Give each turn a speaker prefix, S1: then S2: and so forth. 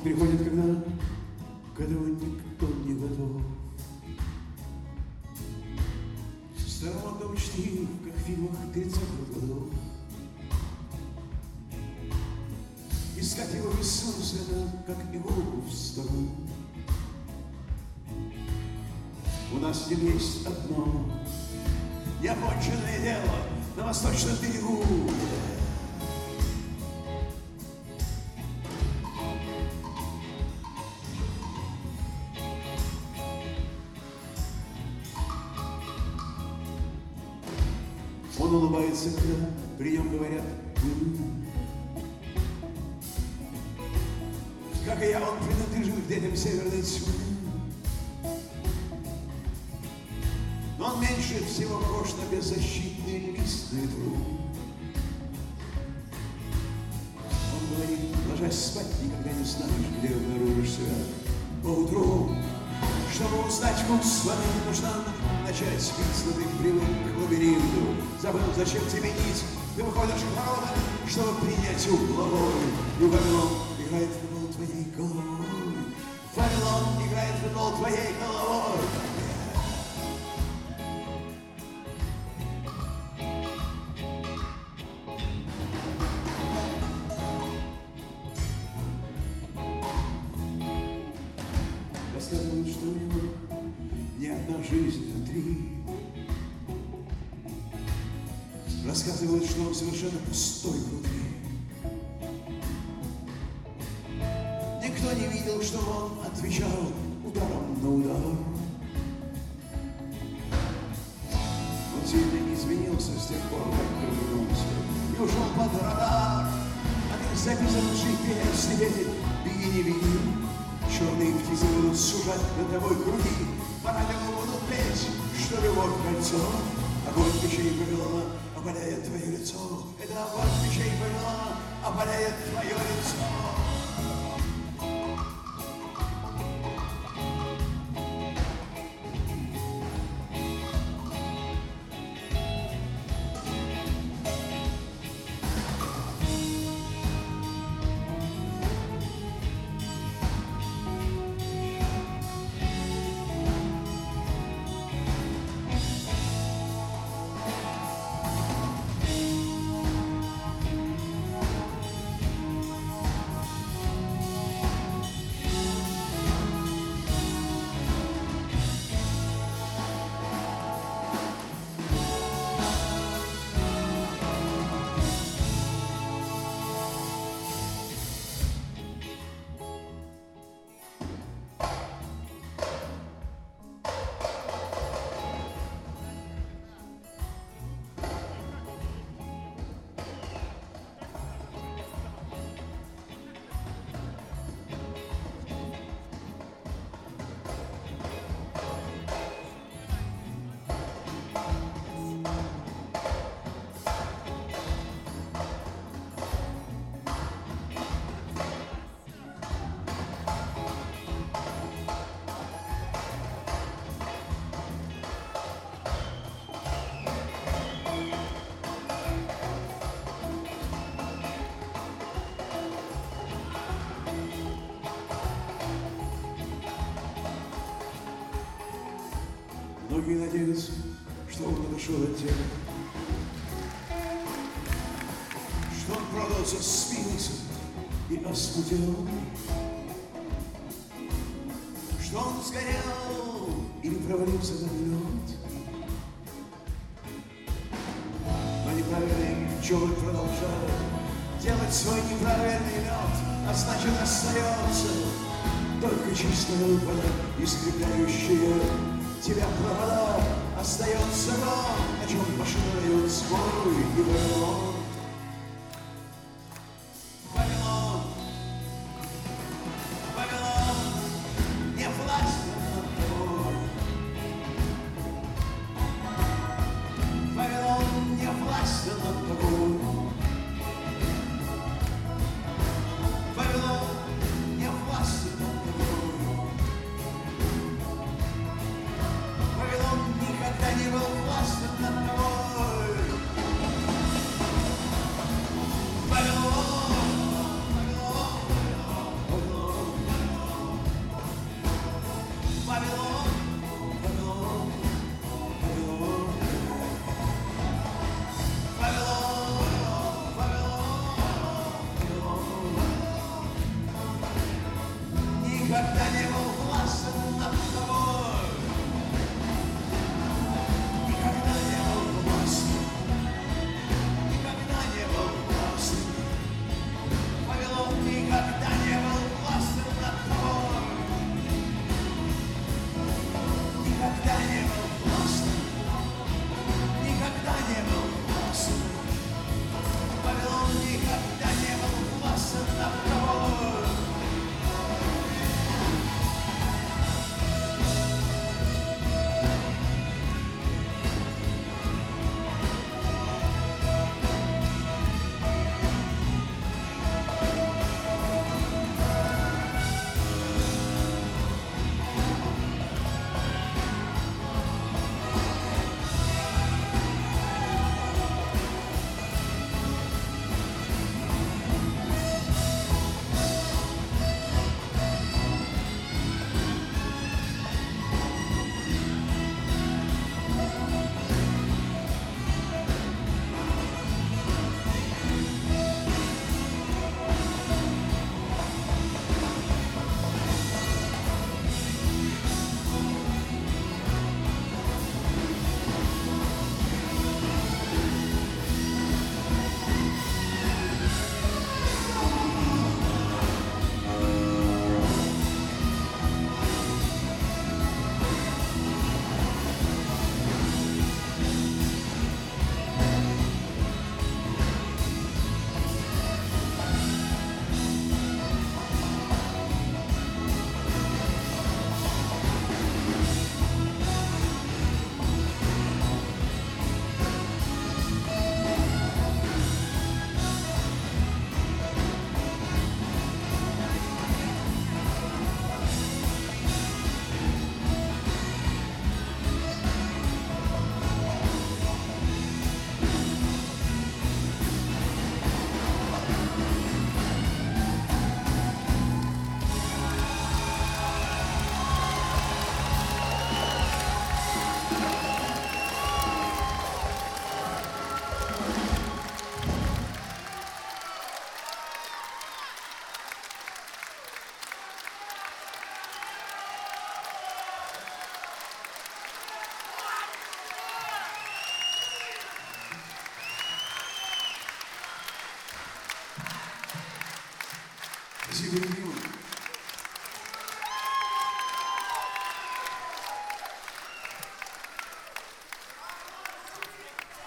S1: приходит, когда к этому никто не готов. Старомодно учтив, как в фильмах 30-х годов. Искать его бессмысленно, как иголку в стогу. У нас с ним есть одно неоконченное дело на восточном берегу. Он улыбается, когда при нем говорят как и я, он принадлежит к детям северной тьмы. Но он меньше всего похож на беззащитный лист на ветру. Он говорит, ложась спать, никогда не знаешь, где обнаружишь себя поутру. Чтобы узнать вкус воды, нужно начать спить, но ты привык к лабиринту. Забыл, зачем тебе нить, ты выходишь к воротам, чтобы принять угловой. И Вавилон играет в футбол твоей головой. Вавилон играет в футбол твоей головой. Рассказывают, что у него не одна жизнь, а три. Рассказывают, что он совершенно пустой внутри. Никто не видел, что он отвечал ударом на удар. Он сильно изменился с тех пор, как вернулся и ушел под радар. А ты записал GPS, не верит, беги, не беги. Черные птицы будут сужать над тобой круги. По радио будут петь, что любовь кольцо. Огонь печей Вавилона опаляет твое лицо. Это огонь печей Вавилона опаляет твое лицо. Многие надеются, что он отошел от тела, что он продался с Фениксом и оскудел, что он сгорел или провалился на лед. Но неправильный черт продолжает делать свой неправильный лед, а значит остается только чистая вода, искрепляющая тебя провода. Остается то, о чем поширяют споры и Вавилон. Вавилон, Вавилон, не властен над тобой. Вавилон не властен над тобой. Вавилон не властен над тобой. Вавилон никогда не был властен над тобой. Земли